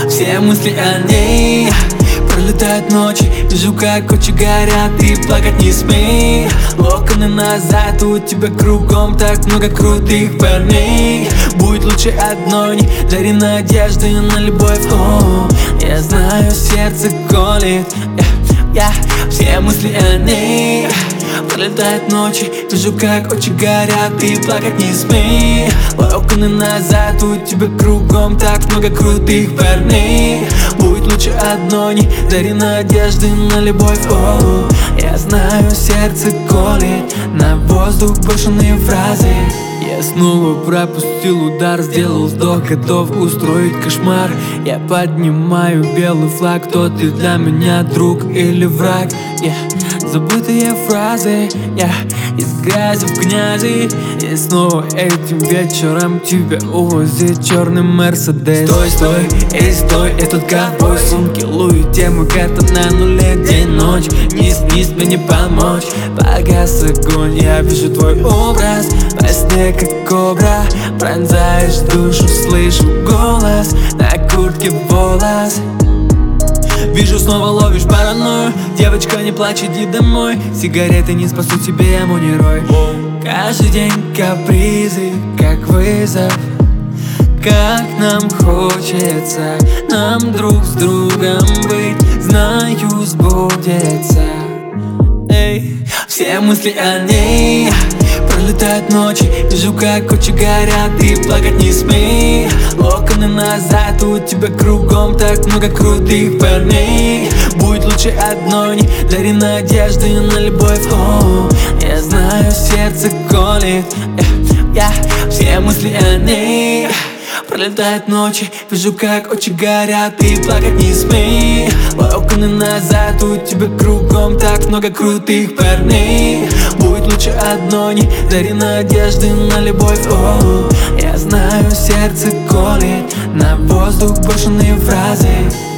все мысли о ней. Пролетают ночи, вижу, как очи горят, и плакать не смей. Локоны назад, у тебя кругом так много крутых парней. Будет лучше одной, не дари надежды на любовь. Я знаю, сердце колет, все мысли о ней. Пролетают ночи, вижу, как очи горят, и плакать не смей. Локоны назад, у тебя кругом так много крутых парней. Будет лучше одной, не дари надежды на любовь. Я знаю, сердце колет, на воздух брошенные фразы. Я снова пропустил удар, сделал вдох, готов устроить кошмар. Я поднимаю белый флаг, кто ты для меня, друг или враг? Забытые фразы, из грязи в князи. И снова этим вечером тебя увозит черный Мерседес. Стой, стой, эй, стой, этот ковбой. Сумки, Луи, тему, карта на нуле, день-ночь. Низ, мне не помочь. Погас огонь, я вижу твой образ во сне, как кобра. Пронзаешь душу, слышу голос на куртке волос. Вижу, снова ловишь паранойю. Девочка, не плачь, иди домой. Сигареты не спасут тебе, мой герой. Каждый день капризы, как вызов. Как нам хочется нам друг с другом быть. Знаю, сбудется. Все мысли о ней. Пролетают ночи, вижу, как очи горят, и плакать не смей. Локоны назад, у тебя кругом так много крутых парней. Будет лучше одной, не дари надежды на любовь. Я знаю, сердце колет, все мысли о ней. Пролетают ночи, вижу, как очи горят, и плакать не смей. Локоны назад, у тебя кругом так много крутых парней. Будет лучше одной, не дари надежды на любовь. Я знаю, сердце колет, на воздух брошенные фразы.